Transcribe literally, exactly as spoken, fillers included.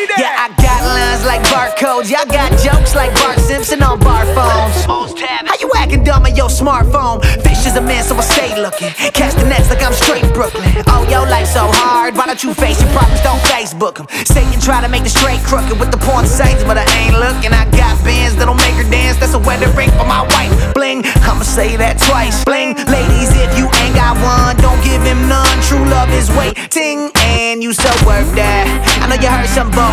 lady. Yeah, I got lines like barcodes. Y'all got jokes like Bart Simpson on bar phones. How you acting dumb on your smartphone? Fish is a man, so I stay looking. Cast the nets like I'm straight Brooklyn. Oh, your life so hard, why don't you face your problems? Don't Facebook them. Satan try to make the straight crooked with the porn sites, but I ain't looking. I got bands that'll make her dance. That's a wedding ring for my wife. Bling, I'ma say that twice. Bling, ladies, if you ain't got one, don't give him none. True love is waiting, and you so worth that. I know you heard some bull